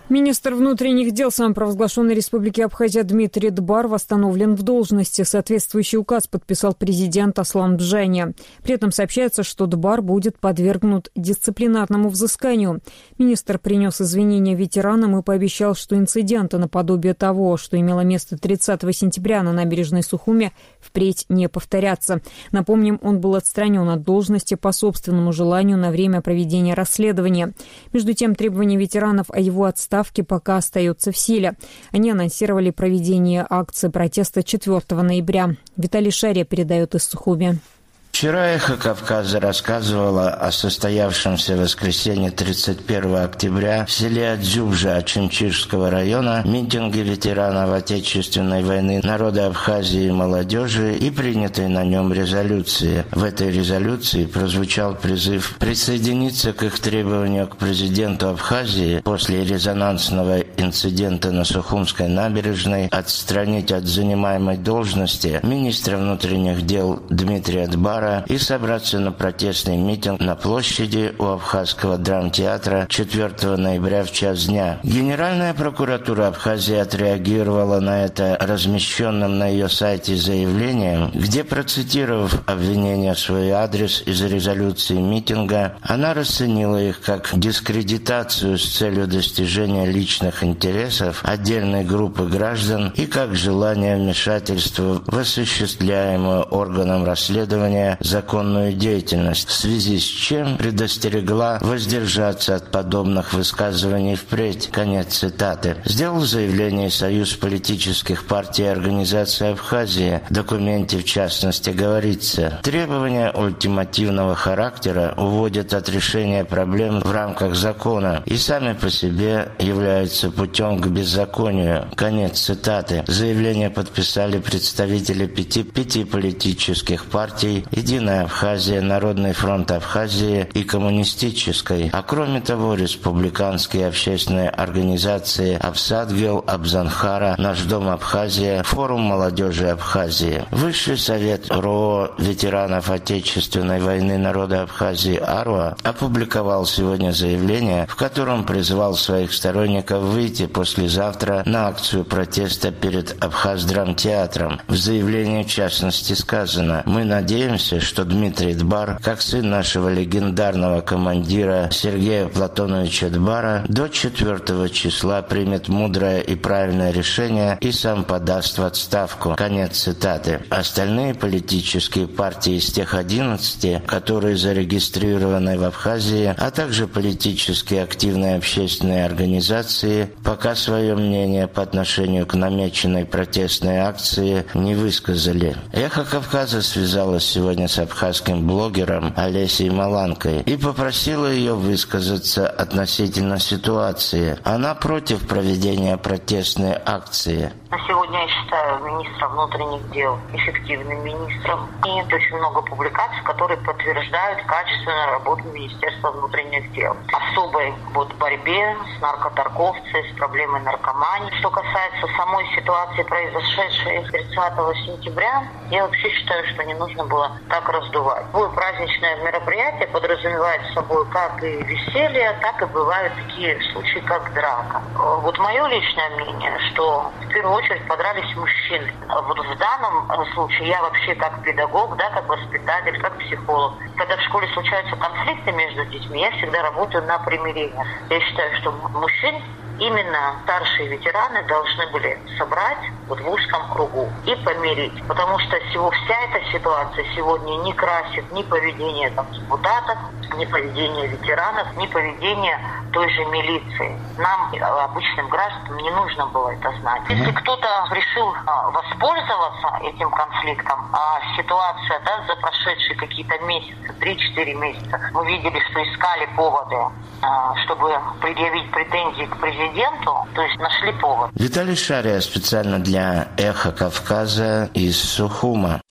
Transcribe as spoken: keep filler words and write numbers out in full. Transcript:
Министр внутренних дел самопровозглашенной Республики Абхазия Дмитрий Дбар восстановлен в должности. Соответствующий указ подписал президент Аслан Бжани. При этом сообщается, что Дбар будет подвергнут дисциплинарному взысканию. Министр принес извинения ветеранам и пообещал, что инциденты наподобие того, что имело место тридцатого сентября на набережной Сухуми, впредь не повторятся. Напомним, он был отстранен от должности по собственному желанию на время проведения расследования. Между тем, требования ветеранов о его отставке пока остается в силе. Они анонсировали проведение акции протеста четвёртого ноября. Виталий Шария передает из Сухуми. Вчера «Эхо Кавказа» рассказывала о состоявшемся в воскресенье тридцать первого октября в селе Адзюбжа Очимчирского района митинге ветеранов Отечественной войны, народа Абхазии и молодежи и принятой на нем резолюции. В этой резолюции прозвучал призыв присоединиться к их требованию к президенту Абхазии после резонансного инцидента на Сухумской набережной отстранить от занимаемой должности министра внутренних дел Дмитрия Дбара и собраться на протестный митинг на площади у Абхазского драмтеатра четвёртого ноября в час дня. Генеральная прокуратура Абхазии отреагировала на это размещенным на ее сайте заявлением, где, процитировав обвинения в свой адрес из резолюции митинга, она расценила их как дискредитацию с целью достижения личных интересов отдельной группы граждан и как желание вмешательства в осуществляемую органом расследования законную деятельность, в связи с чем предостерегла воздержаться от подобных высказываний впредь. Конец цитаты. Сделал заявление Союз политических партий и организаций Абхазии. В документе, в частности, говорится: требования ультимативного характера уводят от решения проблем в рамках закона и сами по себе являются путем к беззаконию. Конец цитаты. Заявление подписали представители пяти, пяти политических партий: Единая Абхазия, Народный фронт Абхазии и Коммунистической. А кроме того, республиканские общественные организации Абсадгел, Абзанхара, Наш дом Абхазия, Форум молодежи Абхазии. Высший совет РОО ветеранов Отечественной войны народа Абхазии АРОА опубликовал сегодня заявление, в котором призвал своих сторонников выйти послезавтра на акцию протеста перед Абхаздрамтеатром. В заявлении, в частности, сказано: «Мы надеемся, что Дмитрий Дбар, как сын нашего легендарного командира Сергея Платоновича Дбара, до четвёртого числа примет мудрое и правильное решение и сам подаст в отставку». Конец цитаты. Остальные политические партии из тех одиннадцати, которые зарегистрированы в Абхазии, а также политически активные общественные организации, пока свое мнение по отношению к намеченной протестной акции не высказали. «Эхо Кавказа» связалось сегодня с абхазским блогером Олесей Маланкой и попросила ее высказаться относительно ситуации. Она против проведения протестной акции. На сегодня я считаю министра внутренних дел эффективным министром. И очень много публикаций, которые подтверждают качественную работу Министерства внутренних дел. Особой вот борьбе с наркоторговцами, с проблемой наркомании. Что касается самой ситуации, произошедшей тридцатого сентября, я вообще считаю, что не нужно было так раздувать. Любое праздничное мероприятие подразумевает собой как и веселье, так и бывают такие случаи, как драка. Вот мое личное мнение, что в первую очередь подрались мужчины. Вот в данном случае я вообще как педагог, да, как воспитатель, как психолог. Когда в школе случаются конфликты между детьми, я всегда работаю на примирение. Я считаю, что мужчин именно старшие ветераны должны были собрать вот в узком кругу и помирить. Потому что всего, вся эта ситуация сегодня не красит ни поведение там, депутатов, ни поведение ветеранов, ни поведение той же милиции. Нам, обычным гражданам, не нужно было это знать. Если кто-то решил а, воспользоваться этим конфликтом, а ситуация, да, за прошедшие какие-то месяцы, три-четыре месяца, мы видели, что искали поводы, а, чтобы предъявить претензии к президенту, то есть нашли повод. Виталий Шария специально для «Эхо Кавказа» из Сухума.